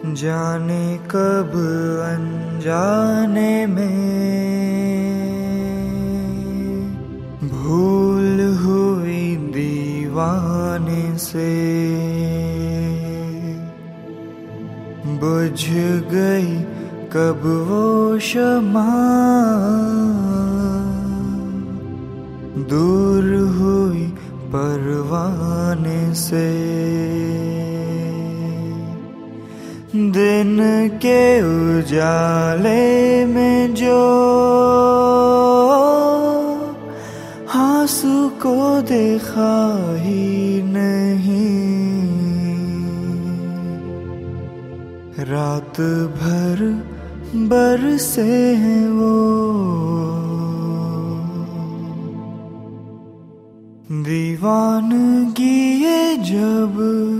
जाने कब अनजाने में भूल हुई दीवाने से, बुझ गई कब वो शमा, दूर हुई परवाने से। दिन के उजाले में जो आंसू को देखा ही नहीं, रात भर बरसे हैं वो दीवानगी ये जब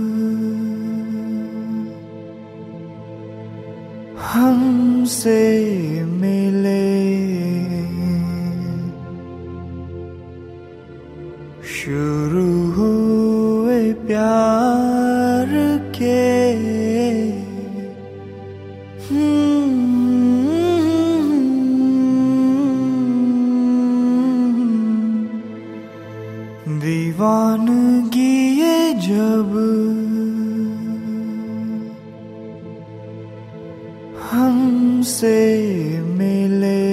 हमसे मिले, शुरू हुए प्यार के दीवानगी ये जब हमसे मिले,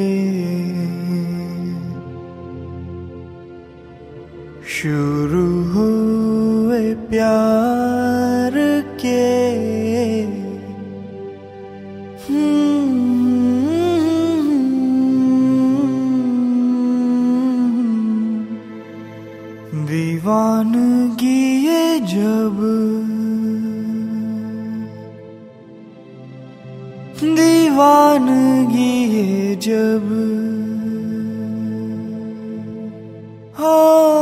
शुरू हुए प्यार के दीवानगी ये जब दीवानगी ये जब हो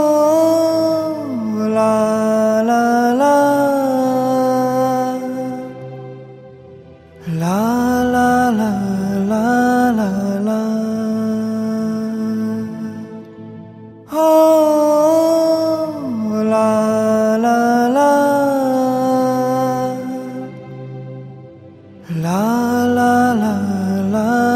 ला ला ला ला ला ला ला ला ला हो ला ला ला ला ला ला ला